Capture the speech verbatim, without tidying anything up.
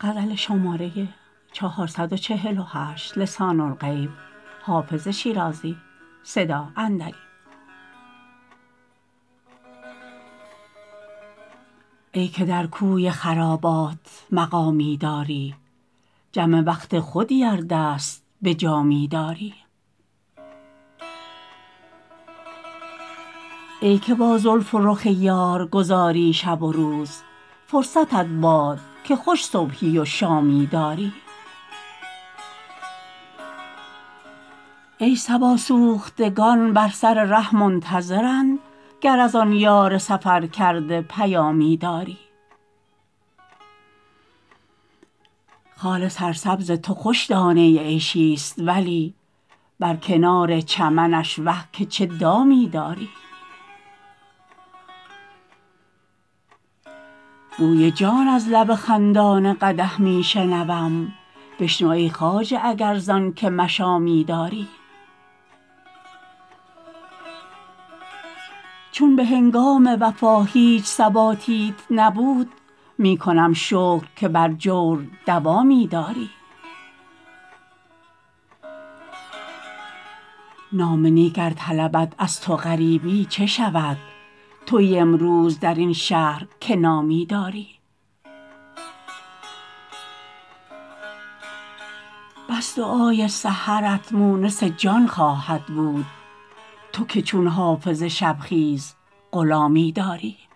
غزل شماره چهارصد و چهل و هشت لسان الغیب حافظ شیرازی صدا اندری. ای که در کوی خرابات مقامی داری، جمع وقت خودی ار دست به جامی داری. ای که با زلف و رخ یار گذاری شب و روز، فرصتت باد که خوش صبحی و شامی داری. ای صبا سوختگان بر سر ره منتظرند، گر از آن یار سفرکرده پیامی داری. خال سرسبز تو خوش دانه عیشی است، ولی بر کنار چمنش وه که چه دامی داری. بوی جان از لب خندان قدح می شنوم، بشنو ای خواجه اگر زان که مشامی داری. چون به هنگام وفا هیچ ثباتیت نبود، می کنم شکر که بر جور دوامی داری. نام نیک ار طلبد از تو غریبی چه شود، تویی امروز در این شهر که نامی داری. بس دعای سحرت مونس جان خواهد بود، تو که چون حافظ شبخیز غلامی داری.